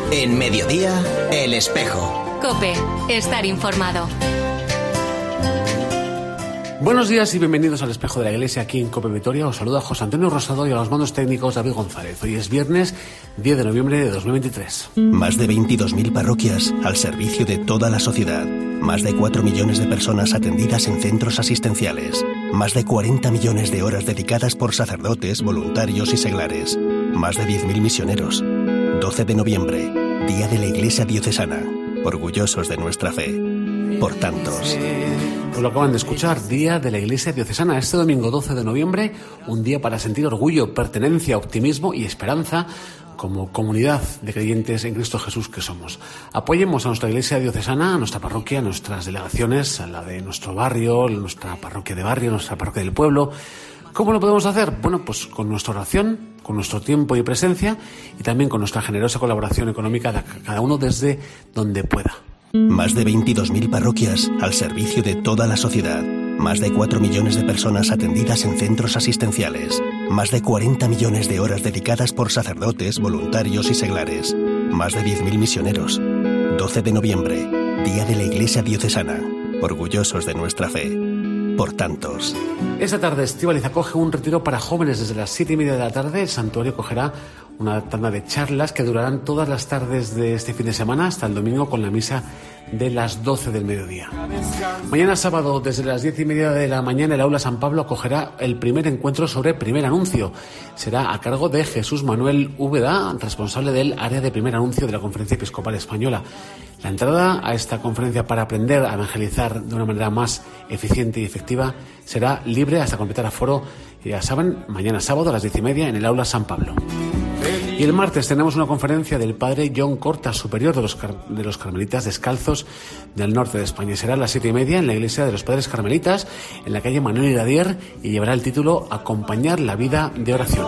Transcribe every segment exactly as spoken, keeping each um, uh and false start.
En Mediodía, El Espejo. COPE, estar informado. Buenos días y bienvenidos al Espejo de la Iglesia aquí en COPE Vitoria. Os saluda José Antonio Rosado y a los mandos técnicos David González. Hoy es viernes diez de noviembre de dos mil veintitrés. Más de veintidós mil parroquias al servicio de toda la sociedad. Más de cuatro millones de personas atendidas en centros asistenciales. Más de cuarenta millones de horas dedicadas por sacerdotes, voluntarios y seglares. Más de diez mil misioneros. doce de noviembre, Día de la Iglesia Diocesana. Orgullosos de nuestra fe. Por tantos. Pues lo acaban de escuchar, Día de la Iglesia Diocesana. Este domingo doce de noviembre, un día para sentir orgullo, pertenencia, optimismo y esperanza como comunidad de creyentes en Cristo Jesús que somos. Apoyemos a nuestra Iglesia Diocesana, a nuestra parroquia, a nuestras delegaciones, a la de nuestro barrio, nuestra parroquia de barrio, nuestra parroquia del pueblo. ¿Cómo lo podemos hacer? Bueno, pues con nuestra oración, con nuestro tiempo y presencia y también con nuestra generosa colaboración económica de cada uno desde donde pueda. Más de veintidós mil parroquias al servicio de toda la sociedad. Más de cuatro millones de personas atendidas en centros asistenciales. Más de cuarenta millones de horas dedicadas por sacerdotes, voluntarios y seglares. Más de diez mil misioneros. doce de noviembre, Día de la Iglesia Diocesana. Orgullosos de nuestra fe. Por tantos. Esta tarde Estíbaliz acoge un retiro para jóvenes desde las siete y media de la tarde. El santuario acogerá una tanda de charlas que durarán todas las tardes de este fin de semana hasta el domingo con la misa de las doce del mediodía. Mañana sábado desde las diez y media de la mañana el Aula San Pablo acogerá el primer encuentro sobre primer anuncio. Será a cargo de Jesús Manuel Úbeda, responsable del área de primer anuncio de la Conferencia Episcopal Española. La entrada a esta conferencia para aprender a evangelizar de una manera más eficiente y efectiva será libre hasta completar aforo, ya saben, mañana sábado a las diez y media en el Aula San Pablo. Y el martes tenemos una conferencia del padre John Corta, superior de los, car- de los Carmelitas Descalzos del norte de España. Será a las siete y media en la iglesia de los Padres Carmelitas, en la calle Manuel Iradier, y llevará el título Acompañar la vida de oración.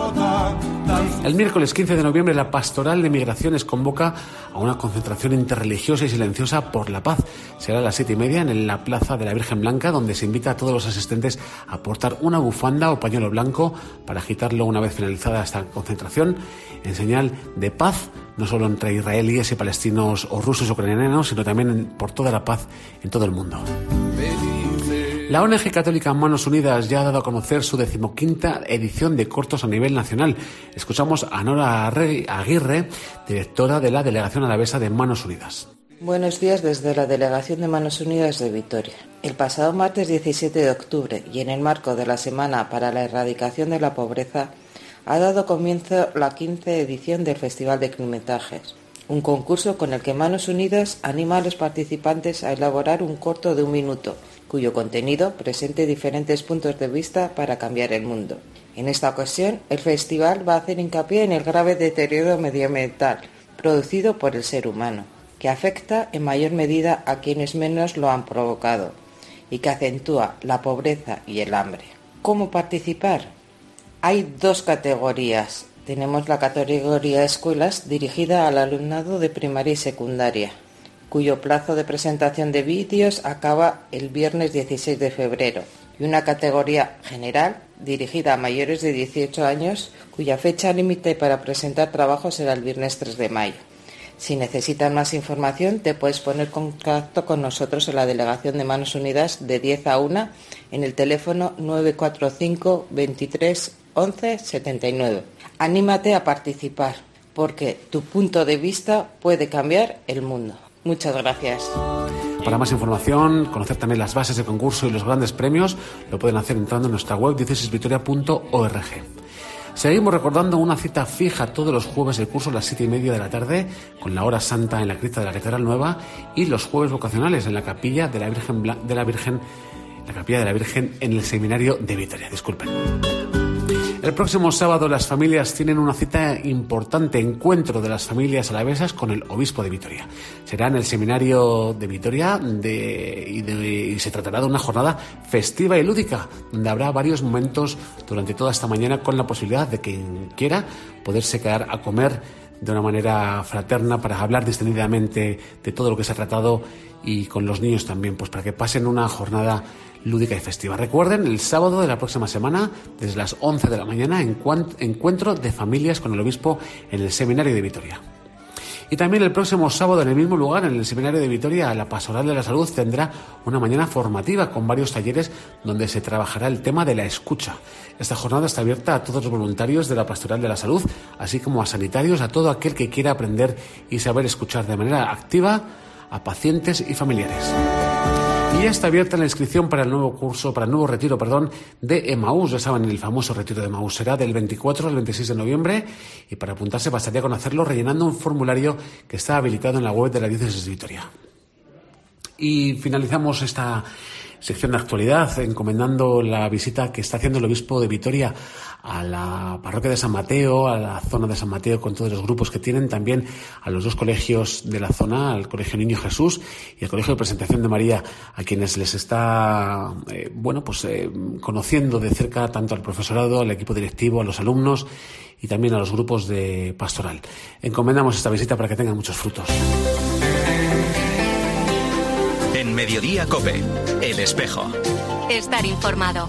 El miércoles quince de noviembre la Pastoral de Migraciones convoca a una concentración interreligiosa y silenciosa por la paz. Será a las siete y media en la Plaza de la Virgen Blanca, donde se invita a todos los asistentes a portar una bufanda o pañuelo blanco para agitarlo una vez finalizada esta concentración, en señal de paz, no solo entre israelíes y palestinos o rusos o ucranianos, sino también por toda la paz en todo el mundo. La O N G católica Manos Unidas ya ha dado a conocer su decimoquinta edición de cortos a nivel nacional. Escuchamos a Nora Aguirre, directora de la Delegación Alavesa de Manos Unidas. Buenos días desde la Delegación de Manos Unidas de Vitoria. El pasado martes diecisiete de octubre y en el marco de la Semana para la Erradicación de la Pobreza ha dado comienzo la quinta edición del Festival de Climentajes, un concurso con el que Manos Unidas anima a los participantes a elaborar un corto de un minuto, cuyo contenido presente diferentes puntos de vista para cambiar el mundo. En esta ocasión, el festival va a hacer hincapié en el grave deterioro medioambiental producido por el ser humano, que afecta en mayor medida a quienes menos lo han provocado y que acentúa la pobreza y el hambre. ¿Cómo participar? Hay dos categorías. Tenemos la categoría escuelas dirigida al alumnado de primaria y secundaria, cuyo plazo de presentación de vídeos acaba el viernes dieciséis de febrero, y una categoría general dirigida a mayores de dieciocho años, cuya fecha límite para presentar trabajos será el viernes tres de mayo. Si necesitan más información, te puedes poner en contacto con nosotros en la Delegación de Manos Unidas de diez a una en el teléfono nueve cuatro cinco veintitrés once setenta y nueve. Anímate a participar, porque tu punto de vista puede cambiar el mundo. Muchas gracias. Para más información, conocer también las bases del concurso y los grandes premios, lo pueden hacer entrando en nuestra web diócesis vitoria punto org. Seguimos recordando una cita fija todos los jueves del curso a las siete y media de la tarde, con la hora santa en la cripta de la Catedral Nueva, y los jueves vocacionales en la capilla de la Virgen, de la Virgen, la capilla de la Virgen en el Seminario de Vitoria. Disculpen. El próximo sábado las familias tienen una cita importante, encuentro de las familias alavesas con el obispo de Vitoria. Será en el Seminario de Vitoria de, y, de, y se tratará de una jornada festiva y lúdica, donde habrá varios momentos durante toda esta mañana con la posibilidad de quien quiera poderse quedar a comer de una manera fraterna para hablar distendidamente de todo lo que se ha tratado y con los niños también, pues para que pasen una jornada lúdica y festiva. Recuerden, el sábado de la próxima semana, desde las once de la mañana, encuentro de familias con el obispo en el Seminario de Vitoria. Y también el próximo sábado en el mismo lugar, en el Seminario de Vitoria, la Pastoral de la Salud tendrá una mañana formativa con varios talleres donde se trabajará el tema de la escucha. Esta jornada está abierta a todos los voluntarios de la Pastoral de la Salud, así como a sanitarios, a todo aquel que quiera aprender y saber escuchar de manera activa a pacientes y familiares. Y ya está abierta la inscripción para el nuevo curso, para el nuevo retiro, perdón, de Emaús. Ya saben, el famoso retiro de Emaús será del veinticuatro al veintiséis de noviembre y para apuntarse bastaría con hacerlo rellenando un formulario que está habilitado en la web de la Diócesis de Vitoria. Y finalizamos esta sección de actualidad encomendando la visita que está haciendo el obispo de Vitoria a la parroquia de San Mateo, a la zona de San Mateo con todos los grupos que tienen, también a los dos colegios de la zona, al Colegio Niño Jesús y al Colegio de Presentación de María, a quienes les está eh, bueno pues eh, conociendo de cerca tanto al profesorado, al equipo directivo, a los alumnos y también a los grupos de pastoral. Encomendamos esta visita para que tengan muchos frutos. En Mediodía COPE, El Espejo. Estar informado.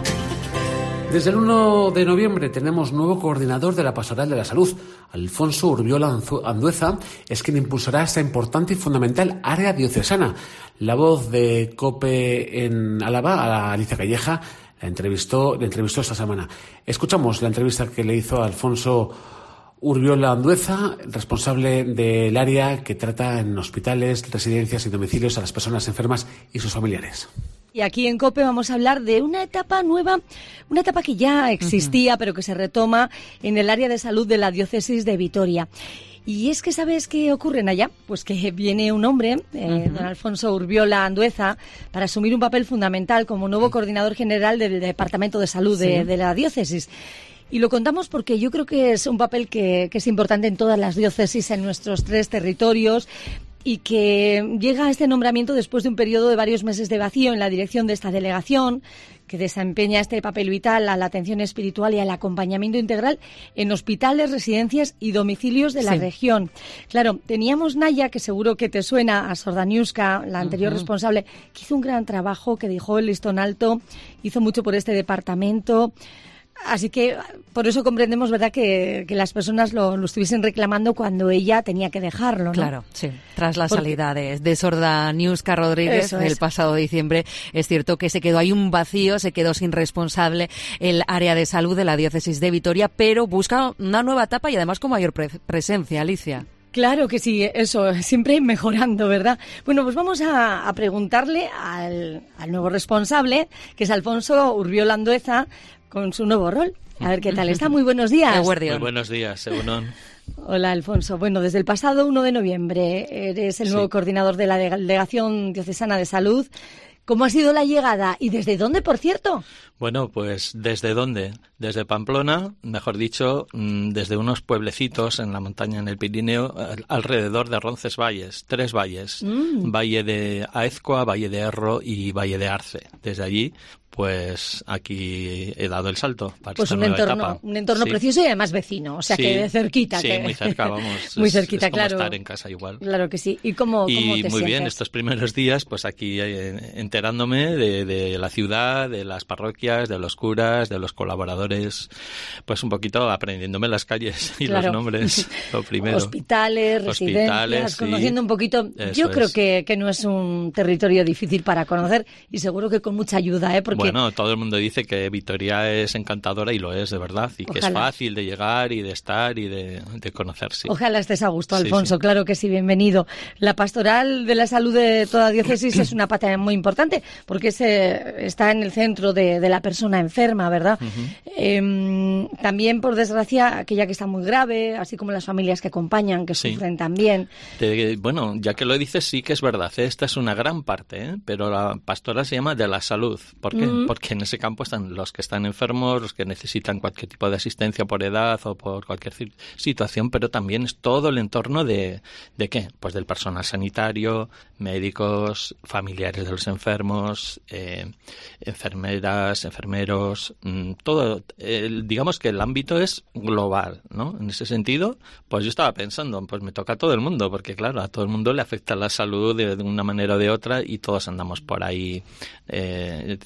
Desde el uno de noviembre tenemos nuevo coordinador de la Pastoral de la Salud. Alfonso Urbiola Andueza es quien impulsará esta importante y fundamental área diocesana. La voz de COPE en Álava, a Alicia Calleja, la entrevistó, la entrevistó esta semana. Escuchamos la entrevista que le hizo a Alfonso Urbiola Andueza, responsable del área que trata en hospitales, residencias y domicilios a las personas enfermas y sus familiares. Y aquí en COPE vamos a hablar de una etapa nueva, una etapa que ya existía, uh-huh. pero que se retoma en el área de salud de la diócesis de Vitoria. Y es que, ¿sabes qué ocurre en allá? Pues que viene un hombre, eh, uh-huh. don Alfonso Urbiola Andueza, para asumir un papel fundamental como nuevo coordinador general del Departamento de Salud sí. de, de la diócesis. Y lo contamos porque yo creo que es un papel que, que es importante en todas las diócesis, en nuestros tres territorios, y que llega a este nombramiento después de un periodo de varios meses de vacío en la dirección de esta delegación, que desempeña este papel vital a la atención espiritual y al acompañamiento integral en hospitales, residencias y domicilios de la sí. región. Claro, teníamos Naya, que seguro que te suena, a Sordaniuska, la anterior uh-huh. responsable, que hizo un gran trabajo, que dejó el listón alto, hizo mucho por este departamento. Así que por eso comprendemos, ¿verdad?, que, que las personas lo, lo estuviesen reclamando cuando ella tenía que dejarlo, ¿no? Claro, sí. Tras la Porque... salida de, de Sordaniuska Rodríguez el pasado diciembre, es cierto que se quedó ahí un vacío, se quedó sin responsable el área de salud de la diócesis de Vitoria, pero busca una nueva etapa y además con mayor pre- presencia, Alicia. Claro que sí, eso, siempre mejorando, ¿verdad? Bueno, pues vamos a, a preguntarle al, al nuevo responsable, que es Alfonso Urbiola Andueza, con su nuevo rol. A ver qué tal está. Muy buenos días. Muy buenos días, Egunon. Hola, Alfonso. Bueno, desde el pasado uno de noviembre eres el nuevo sí. coordinador de la Delegación Diocesana de Salud. ¿Cómo ha sido la llegada? ¿Y desde dónde, por cierto? Bueno, pues ¿desde dónde? Desde Pamplona, mejor dicho, desde unos pueblecitos en la montaña, en el Pirineo, alrededor de Roncesvalles, tres valles, mm. Valle de Aezcoa, Valle de Erro y Valle de Arce. Desde allí, pues aquí he dado el salto para pues esta un nueva entorno, etapa. un entorno sí. precioso y además vecino, o sea sí. que cerquita. Sí, que... muy cerca, vamos. muy es, cerquita, es como claro. estar en casa igual. Claro que sí. ¿Y cómo, y cómo te muy sientes? bien, estos primeros días, pues aquí eh, enterándome de, de la ciudad, de las parroquias, de los curas, de los colaboradores, pues un poquito aprendiéndome las calles y claro. los nombres, lo primero. Hospitales, residencias, Hospitales, sí. conociendo un poquito. Eso Yo creo es. que, que no es un territorio difícil para conocer y seguro que con mucha ayuda, ¿eh? Porque... Bueno, todo el mundo dice que Vitoria es encantadora y lo es, de verdad, y Ojalá. que es fácil de llegar y de estar y de, de conocer, sí. Ojalá estés a gusto, Alfonso, sí, sí. claro que sí, bienvenido. La pastoral de la salud de toda diócesis es una pata muy importante porque se, está en el centro de, de la persona enferma, ¿verdad? Uh-huh. Eh, también, por desgracia, aquella que está muy grave, así como las familias que acompañan, que sí. sufren también. De, bueno, ya que lo dices, sí que es verdad, ¿eh? Esta es una gran parte, ¿eh? Pero la pastoral se llama de la salud. ¿Por qué? Uh-huh. Porque en ese campo están los que están enfermos, los que necesitan cualquier tipo de asistencia por edad o por cualquier situación, pero también es todo el entorno de, ¿de qué? Pues del personal sanitario, médicos, familiares de los enfermos, eh, enfermeras, enfermeros, mmm, todo, el, digamos que el ámbito es global, ¿no? En ese sentido, pues yo estaba pensando, pues me toca a todo el mundo, porque claro, a todo el mundo le afecta la salud de, de una manera o de otra y todos andamos por ahí, eh, ciertas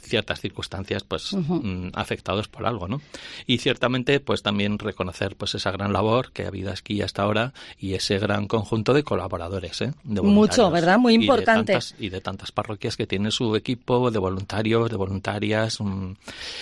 circunstancias pues uh-huh. afectados por algo, ¿no? Y ciertamente pues también reconocer pues esa gran labor que ha habido aquí hasta ahora y ese gran conjunto de colaboradores, ¿eh? De mucho, ¿verdad? Muy importante. Y de, tantas, y de tantas parroquias que tienen su equipo de voluntarios, de voluntarias um,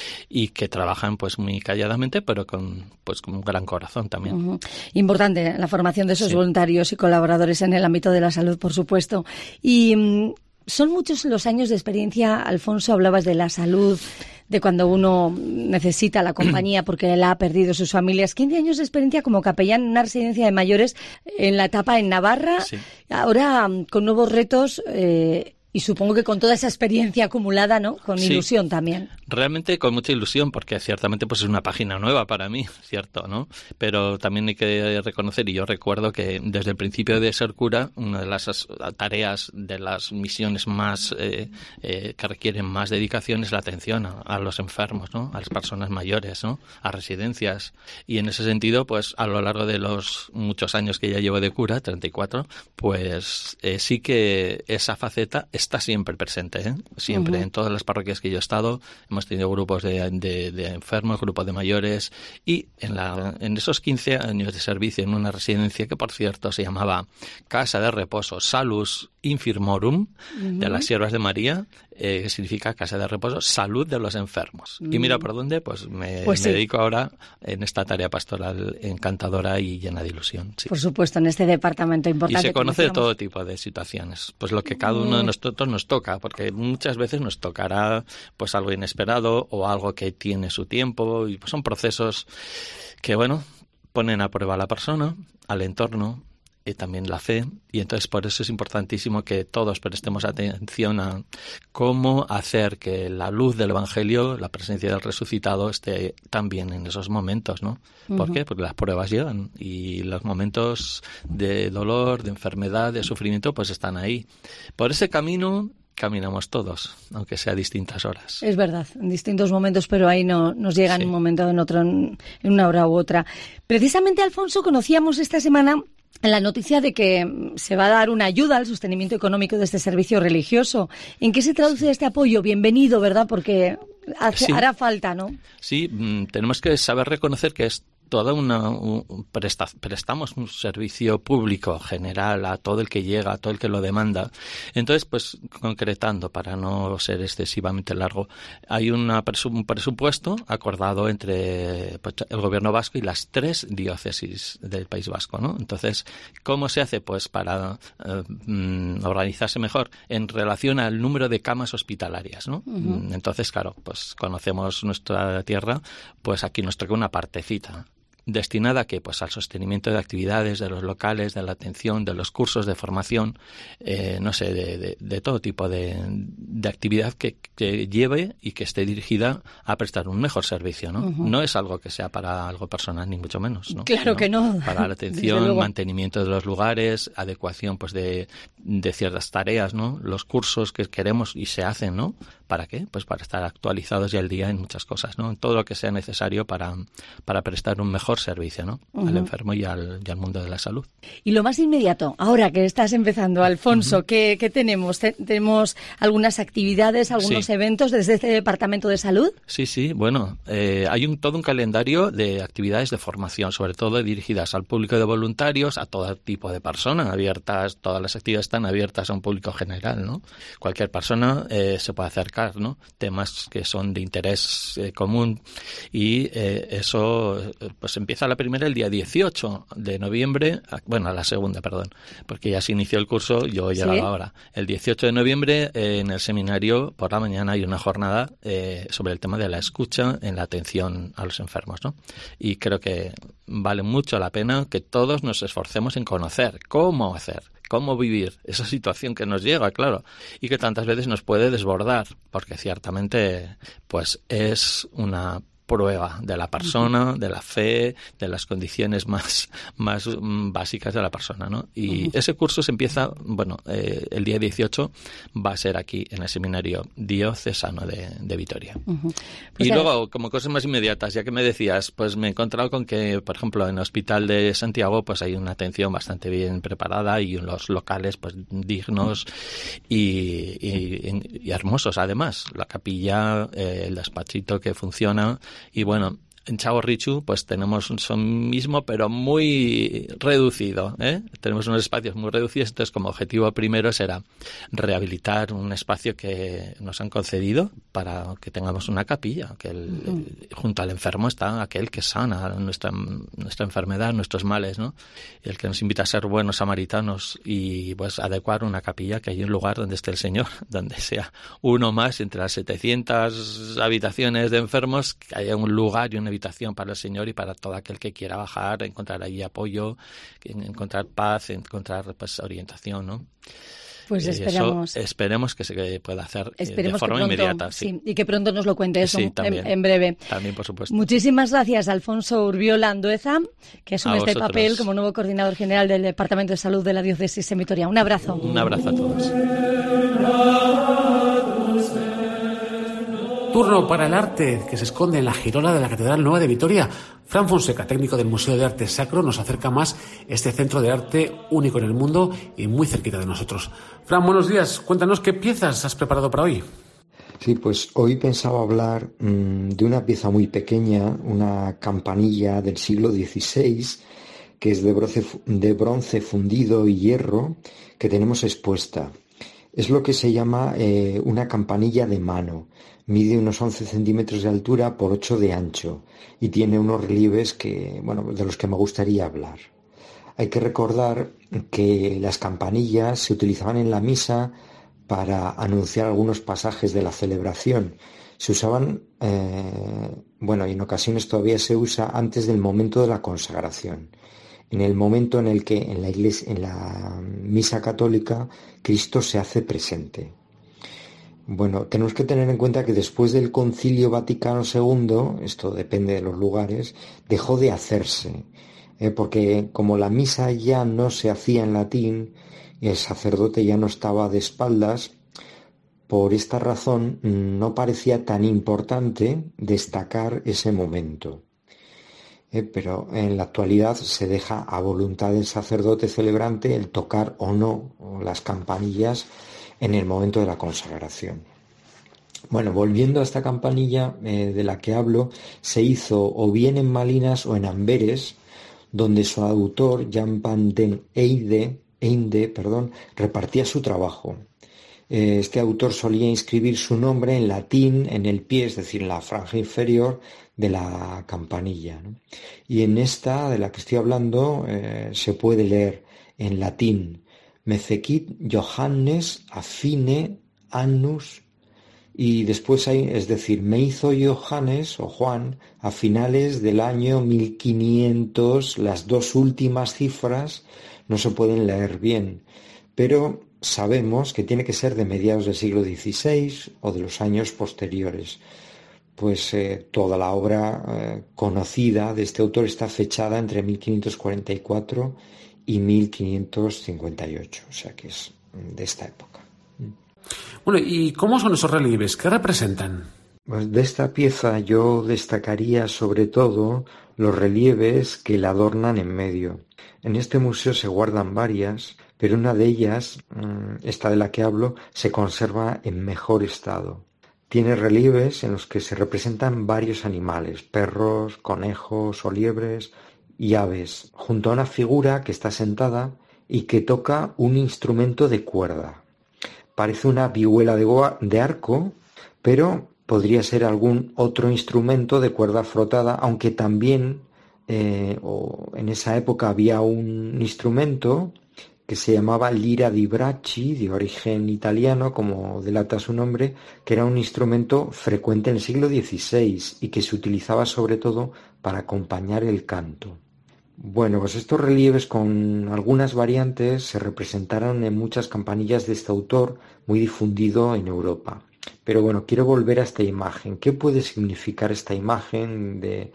y que trabajan pues muy calladamente, pero con pues con un gran corazón también. Uh-huh. Importante la formación de esos sí. voluntarios y colaboradores en el ámbito de la salud, por supuesto. Y um, son muchos los años de experiencia. Alfonso, hablabas de la salud, de cuando uno necesita la compañía porque él ha perdido sus familias. quince años de experiencia como capellán en una residencia de mayores en la etapa en Navarra. Sí. Ahora con nuevos retos eh, y supongo que con toda esa experiencia acumulada, ¿no? Con sí. ilusión también. Realmente con mucha ilusión, porque ciertamente pues es una página nueva para mí, cierto, ¿no? Pero también hay que reconocer, y yo recuerdo que desde el principio de ser cura, una de las tareas, de las misiones más eh, eh, que requieren más dedicación es la atención a, a los enfermos, ¿no? A las personas mayores, ¿no? A residencias. Y en ese sentido, pues a lo largo de los muchos años que ya llevo de cura, treinta y cuatro, pues eh, sí que esa faceta está siempre presente, ¿eh? Siempre, uh-huh. en todas las parroquias que yo he estado, hemos tenido grupos de, de, de enfermos, grupos de mayores, y en, la, en esos quince años de servicio en una residencia que, por cierto, se llamaba Casa de Reposo Salus Infirmorum, uh-huh. de las Siervas de María, eh, que significa Casa de Reposo, Salud de los Enfermos. Uh-huh. Y mira por dónde, pues me, pues me sí. dedico ahora en esta tarea pastoral encantadora y llena de ilusión. Sí. Por supuesto, en este departamento importante. Y se conoce de todo tipo de situaciones, pues lo que cada uno de nosotros nos toca, porque muchas veces nos tocará pues algo inesperado o algo que tiene su tiempo, y pues son procesos que, bueno, ponen a prueba a la persona, al entorno, y también la fe, y entonces por eso es importantísimo que todos prestemos atención a cómo hacer que la luz del Evangelio, la presencia del resucitado, esté también en esos momentos, ¿no? Uh-huh. ¿Por qué? Porque las pruebas llegan y los momentos de dolor, de enfermedad, de sufrimiento, pues están ahí. Por ese camino caminamos todos, aunque sea a distintas horas. Es verdad, en distintos momentos, pero ahí no nos llega sí. en un momento o en otro, en, en una hora u otra. Precisamente, Alfonso, conocíamos esta semana en la noticia de que se va a dar una ayuda al sostenimiento económico de este servicio religioso. ¿En qué se traduce sí. este apoyo? Bienvenido, ¿verdad? Porque hace, sí. hará falta, ¿no? Sí, mmm, tenemos que saber reconocer que es toda una un, presta, prestamos un servicio público general a todo el que llega, a todo el que lo demanda. Entonces, pues concretando, para no ser excesivamente largo, hay una un presupuesto acordado entre pues, el gobierno vasco y las tres diócesis del País Vasco, ¿no? Entonces, ¿cómo se hace? Pues para eh, organizarse mejor en relación al número de camas hospitalarias, ¿no? Uh-huh. Entonces, claro, pues conocemos nuestra tierra, pues aquí nos toca una partecita. ¿Destinada a qué? Pues al sostenimiento de actividades, de los locales, de la atención, de los cursos de formación, eh, no sé, de, de, de todo tipo de, de actividad que, que lleve y que esté dirigida a prestar un mejor servicio, ¿no? Uh-huh. No es algo que sea para algo personal, ni mucho menos, ¿no? Claro Sino que no. Para la atención, mantenimiento de los lugares, adecuación pues de, de ciertas tareas, ¿no? Los cursos que queremos y se hacen, ¿no? ¿Para qué? Pues para estar actualizados y al día en muchas cosas, ¿no? En todo lo que sea necesario para, para prestar un mejor servicio, ¿no? Uh-huh. Al enfermo y al, y al mundo de la salud. Y lo más inmediato, ahora que estás empezando, Alfonso, uh-huh. ¿qué, qué tenemos? ¿Te, ¿Tenemos algunas actividades, algunos sí. eventos desde este Departamento de Salud? Sí, sí, bueno, eh, hay un todo un calendario de actividades de formación, sobre todo dirigidas al público de voluntarios, a todo tipo de personas, abiertas, todas las actividades están abiertas a un público general, ¿no? Cualquier persona eh, se puede acercar, ¿no? Temas que son de interés eh, común y eh, eso pues empieza la primera el día dieciocho de noviembre, bueno, la segunda, perdón, porque ya se inició el curso, yo he llegado ¿Sí? ahora. El dieciocho de noviembre eh, en el seminario por la mañana hay una jornada eh, sobre el tema de la escucha en la atención a los enfermos, ¿no? Y creo que vale mucho la pena que todos nos esforcemos en conocer cómo hacer, cómo vivir esa situación que nos llega, claro, y que tantas veces nos puede desbordar, porque ciertamente pues es una prueba de la persona, de la fe, de las condiciones más, más básicas de la persona, ¿no? Y uh-huh. ese curso se empieza, bueno, eh, el día dieciocho va a ser aquí en el Seminario Diocesano de, de Vitoria. Uh-huh. Pues y luego, como cosas más inmediatas, ya que me decías, pues me he encontrado con que, por ejemplo, en el Hospital de Santiago, pues hay una atención bastante bien preparada y unos locales, pues, dignos y, y, y hermosos, además. La capilla, eh, el despachito que funciona. Y bueno, en Txagorritxu pues tenemos un son mismo, pero muy reducido, ¿eh? Tenemos unos espacios muy reducidos, entonces como objetivo primero será rehabilitar un espacio que nos han concedido para que tengamos una capilla, que el, uh-huh. el, junto al enfermo está aquel que sana nuestra, nuestra enfermedad, nuestros males, ¿no? Y el que nos invita a ser buenos samaritanos y pues adecuar una capilla, que hay un lugar donde esté el Señor, donde sea uno más entre las setecientas habitaciones de enfermos, que haya un lugar y una habitación para el Señor y para todo aquel que quiera bajar, encontrar ahí apoyo, encontrar paz, encontrar pues orientación, ¿no? Pues esperamos. Eso esperemos que se pueda hacer esperemos de forma pronto, inmediata. Sí. sí. Y que pronto nos lo cuente eso sí, en, en breve. También, por supuesto. Muchísimas gracias, Alfonso Urbiola Andueza, que asume este papel como nuevo coordinador general del Departamento de Salud de la Diócesis de Vitoria. Un abrazo. Un abrazo a todos. Turno para el arte que se esconde en la girola de la Catedral Nueva de Vitoria. Fran Fonseca, técnico del Museo de Arte Sacro, nos acerca más este centro de arte único en el mundo y muy cerquita de nosotros. Fran, buenos días. Cuéntanos qué piezas has preparado para hoy. Sí, pues hoy pensaba hablar mmm, de una pieza muy pequeña, una campanilla del siglo dieciséis, que es de bronce, de bronce fundido y hierro, que tenemos expuesta. Es lo que se llama eh, una campanilla de mano. Mide unos once centímetros de altura por ocho de ancho y tiene unos relieves que, bueno, de los que me gustaría hablar. Hay que recordar que las campanillas se utilizaban en la misa para anunciar algunos pasajes de la celebración. Se usaban, eh, bueno, y en ocasiones todavía se usa antes del momento de la consagración. En el momento en el que en la iglesia, en la misa católica, Cristo se hace presente. Bueno, tenemos que tener en cuenta que después del Concilio Vaticano segundo, esto depende de los lugares, dejó de hacerse, eh, porque como la misa ya no se hacía en latín y el sacerdote ya no estaba de espaldas, por esta razón no parecía tan importante destacar ese momento. Eh, pero en la actualidad se deja a voluntad del sacerdote celebrante el tocar o no las campanillas en el momento de la consagración. Bueno, volviendo a esta campanilla eh, de la que hablo, se hizo o bien en Malinas o en Amberes, donde su autor, Jan van den Einde, Einde, perdón, repartía su trabajo. Eh, este autor solía inscribir su nombre en latín en el pie, es decir, en la franja inferior de la campanilla, ¿no? Y en esta, de la que estoy hablando, eh, se puede leer en latín: Mececit Johannes affine annus, y después hay, es decir, me hizo Johannes o Juan a finales del año mil quinientos. Las dos últimas cifras no se pueden leer bien, pero sabemos que tiene que ser de mediados del siglo dieciséis o de los años posteriores, pues eh, toda la obra eh, conocida de este autor está fechada entre mil quinientos cuarenta y cuatro y mil quinientos cincuenta y ocho, o sea que es de esta época. Bueno, ¿y cómo son esos relieves? ¿Qué representan? Pues de esta pieza yo destacaría sobre todo los relieves que la adornan en medio. En este museo se guardan varias, pero una de ellas, esta de la que hablo, se conserva en mejor estado. Tiene relieves en los que se representan varios animales: perros, conejos o liebres y aves, junto a una figura que está sentada y que toca un instrumento de cuerda. Parece una vihuela de, go- de arco, pero podría ser algún otro instrumento de cuerda frotada, aunque también eh, o en esa época había un instrumento que se llamaba lira di bracci, de origen italiano, como delata su nombre, que era un instrumento frecuente en el siglo dieciséis y que se utilizaba sobre todo para acompañar el canto. Bueno, pues estos relieves con algunas variantes se representaron en muchas campanillas de este autor, muy difundido en Europa. Pero bueno, quiero volver a esta imagen. ¿Qué puede significar esta imagen de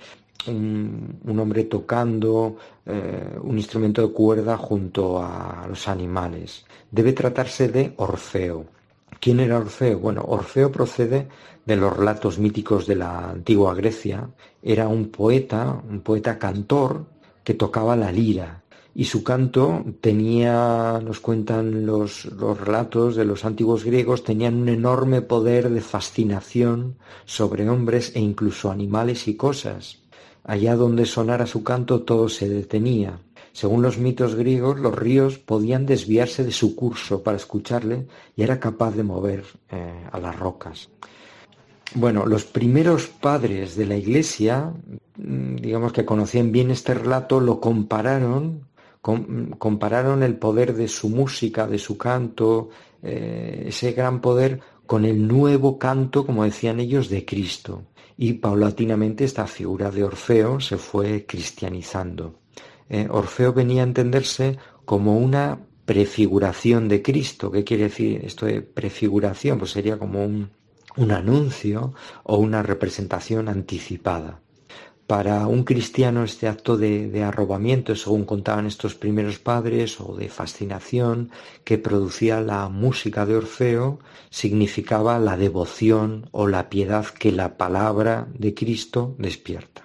un, un hombre tocando eh, un instrumento de cuerda junto a los animales? Debe tratarse de Orfeo. ¿Quién era Orfeo? Bueno, Orfeo procede de los relatos míticos de la antigua Grecia. Era un poeta, un poeta cantor que tocaba la lira. Y su canto tenía, nos cuentan los, los relatos de los antiguos griegos, tenían un enorme poder de fascinación sobre hombres e incluso animales y cosas. Allá donde sonara su canto todo se detenía. Según los mitos griegos, los ríos podían desviarse de su curso para escucharle y era capaz de mover eh, a las rocas. Bueno, los primeros padres de la Iglesia, digamos que conocían bien este relato, lo compararon, com, compararon el poder de su música, de su canto, eh, ese gran poder con el nuevo canto, como decían ellos, de Cristo. Y paulatinamente esta figura de Orfeo se fue cristianizando. Eh, Orfeo venía a entenderse como una prefiguración de Cristo. ¿Qué quiere decir esto de prefiguración? Pues sería como un, un anuncio o una representación anticipada. Para un cristiano este acto de, de arrobamiento, según contaban estos primeros padres, o de fascinación que producía la música de Orfeo, significaba la devoción o la piedad que la palabra de Cristo despierta.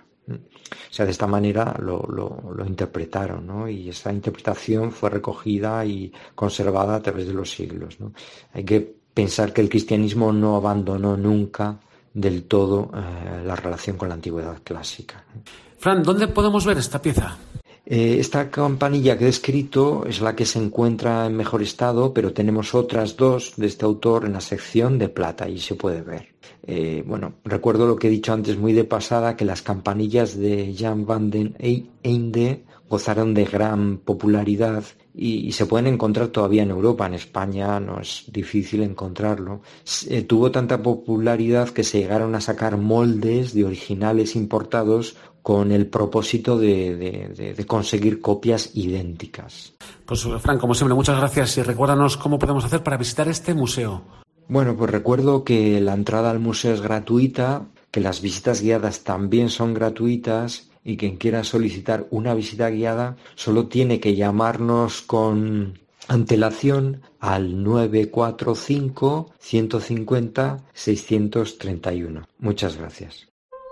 O sea, de esta manera lo, lo, lo interpretaron, ¿no? Y esa interpretación fue recogida y conservada a través de los siglos, ¿no? Hay que pensar que el cristianismo no abandonó nunca del todo eh, la relación con la antigüedad clásica. Fran, ¿dónde podemos ver esta pieza? Eh, esta campanilla que he descrito es la que se encuentra en mejor estado, pero tenemos otras dos de este autor en la sección de plata y se puede ver. Eh, bueno, recuerdo lo que he dicho antes muy de pasada, que las campanillas de Jan van den Eynde gozaron de gran popularidad y, y se pueden encontrar todavía en Europa. En España no es difícil encontrarlo. Eh, tuvo tanta popularidad que se llegaron a sacar moldes de originales importados con el propósito de, de, de, de conseguir copias idénticas. Pues Fran, como siempre, muchas gracias y recuérdanos cómo podemos hacer para visitar este museo. Bueno, pues recuerdo que la entrada al museo es gratuita, que las visitas guiadas también son gratuitas y quien quiera solicitar una visita guiada solo tiene que llamarnos con antelación al nueve cuatro cinco, uno cinco cero, seis tres uno. Muchas gracias.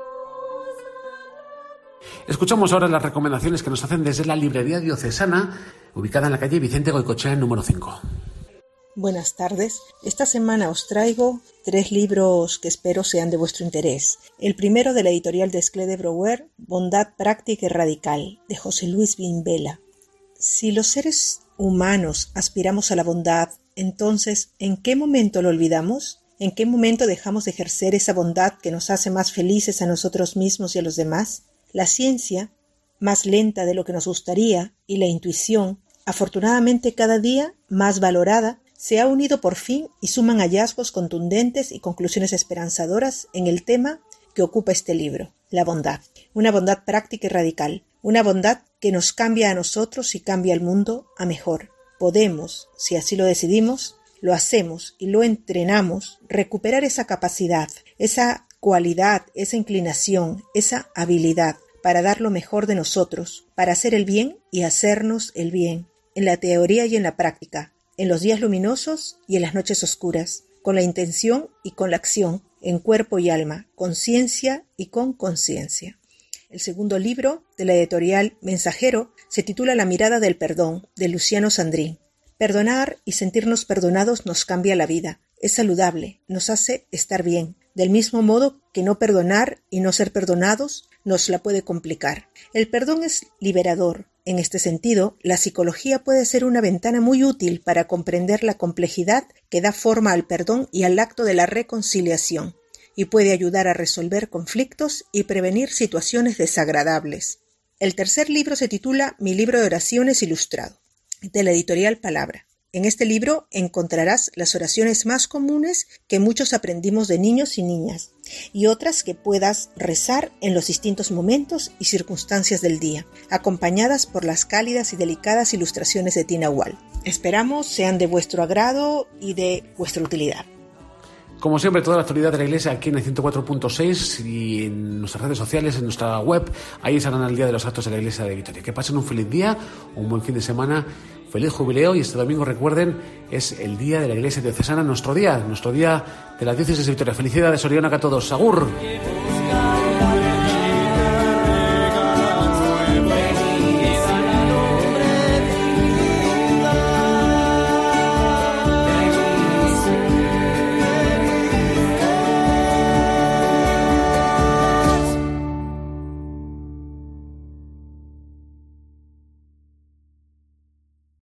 Escuchamos ahora las recomendaciones que nos hacen desde la Librería Diocesana, ubicada en la calle Vicente Goycochea, número cinco. Buenas tardes. Esta semana os traigo tres libros que espero sean de vuestro interés. El primero, de la editorial Desclée de Brouwer, Bondad práctica y radical, de José Luis Bimbela. Si los seres humanos aspiramos a la bondad, entonces, ¿en qué momento lo olvidamos? ¿En qué momento dejamos de ejercer esa bondad que nos hace más felices a nosotros mismos y a los demás? La ciencia, más lenta de lo que nos gustaría, y la intuición, afortunadamente cada día más valorada, se ha unido por fin y suman hallazgos contundentes y conclusiones esperanzadoras en el tema que ocupa este libro, la bondad. Una bondad práctica y radical, una bondad que nos cambia a nosotros y cambia al mundo a mejor. Podemos, si así lo decidimos, lo hacemos y lo entrenamos, recuperar esa capacidad, esa cualidad, esa inclinación, esa habilidad para dar lo mejor de nosotros, para hacer el bien y hacernos el bien, en la teoría y en la práctica, en los días luminosos y en las noches oscuras, con la intención y con la acción, en cuerpo y alma, con ciencia y con conciencia. El segundo libro, de la editorial Mensajero, se titula La mirada del perdón, de Luciano Sandrín. Perdonar y sentirnos perdonados nos cambia la vida, es saludable, nos hace estar bien, del mismo modo que no perdonar y no ser perdonados nos la puede complicar. El perdón es liberador. En este sentido, la psicología puede ser una ventana muy útil para comprender la complejidad que da forma al perdón y al acto de la reconciliación, y puede ayudar a resolver conflictos y prevenir situaciones desagradables. El tercer libro se titula Mi libro de oraciones ilustrado, de la editorial Palabra. En este libro encontrarás las oraciones más comunes que muchos aprendimos de niños y niñas, y otras que puedas rezar en los distintos momentos y circunstancias del día, acompañadas por las cálidas y delicadas ilustraciones de Tina Wall. Esperamos sean de vuestro agrado y de vuestra utilidad. Como siempre, toda la actualidad de la Iglesia aquí en el ciento cuatro punto seis y en nuestras redes sociales, en nuestra web. Ahí estarán al día de los actos de la Iglesia de Vitoria. Que pasen un feliz día, un buen fin de semana, feliz jubileo, y este domingo, recuerden, es el día de la Iglesia Diocesana, nuestro día, nuestro día de la Diócesis de Vitoria. Felicidades, Orionac, a todos. Agur.